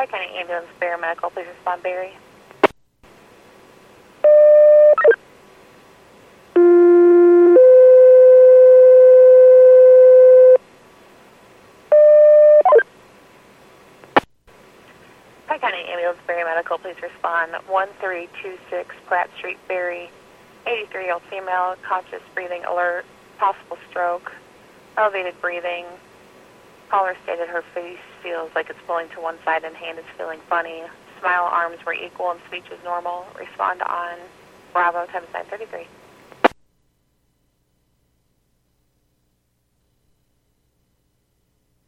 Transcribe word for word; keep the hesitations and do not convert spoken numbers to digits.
Pike County Ambulance, Barry Medical, please respond, Barry. Pike County Ambulance, Barry Medical, please respond. one three two six Pratt Street, Barry. eighty-three-year-old female, conscious breathing alert, possible stroke, elevated breathing. Caller stated her face feels like it's pulling to one side and hand is feeling funny. Smile arms were equal and speech is normal. Respond on Bravo times nine thirty-three.